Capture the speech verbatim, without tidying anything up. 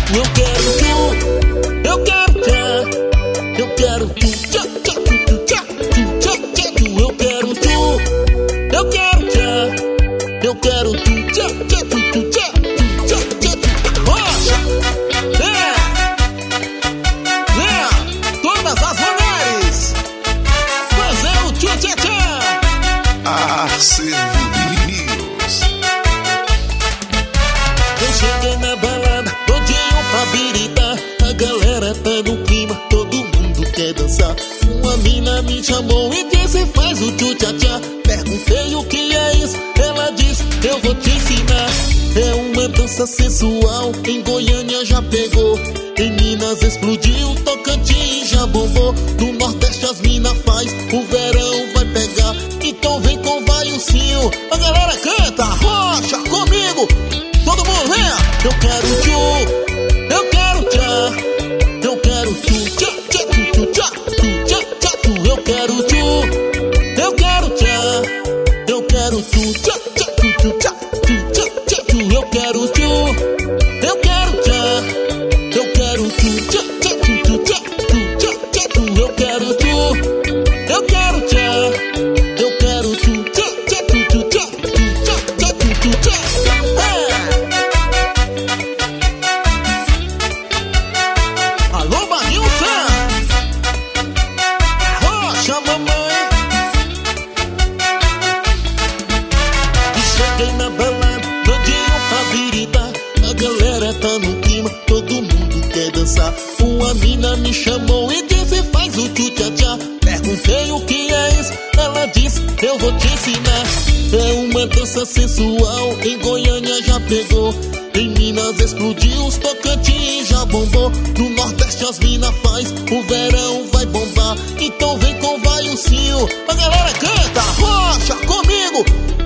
eu quero tu, eu quero tchá, eu quero tu, tchá, tchá, tu, tu, tchá, tu, tchá, tchá, tu, eu quero tu, eu quero tchá, eu quero tu, tchá, tchá, tu, tu, tchá, tu, tchá, tchá, tu, rocha, é, é, todas as mulheres, fazendo tchá, tchá, tchá. Acervo News. Eu cheguei na balada, todinho pra biritar. A galera tá no clima, todo mundo quer dançar. Uma mina me chamou e disse faz o tchu-tchá-tchá. Perguntei o que é isso, ela disse eu vou te ensinar. É uma dança sensual, em Goiânia já pegou, em Minas explodiu, Tocantins já bombou. No Nordeste as mina faz, o verão vai pegar. Então vem com vai o cio, a galera canta, rocha comigo. Todo mundo venha, eu quero tchu, eu quero tchá, eu quero tchu, tchá, tchá, tu, tu, tchá, tu, tchá, tchá, tu, eu quero tchu, eu quero tchá, eu quero tchu, tchá, tchá, tu, tu, tchá, tu, tchá, tchá, tu, eu quero tchu, eu quero tchá, eu quero tchu, tchá, tchá, tu, tu, tchá, tu, tchá, tchá, tu, eu quero tchu, eu quero tchá, eu quero tchu, tchá, tchá, tu, tu, tchá, tu, tchá, tchá, tu, tu, tchá. Alô, Marilson, rocha, mamãe. E cheguei na balada, todinho pra biritar. A galera tá no clima, todo mundo quer dançar. Uma mina me chamou e disse faz o tchu-tchá-tchá. Perguntei o que é isso, ela disse eu vou te ensinar. É uma dança sensual, em Goiânia já pegou, em Minas explodiu, os Tocantins já bombou. No Nordeste as mina faz, o verão vai bombar. Então vem com vai o cio, a galera canta, rocha comigo.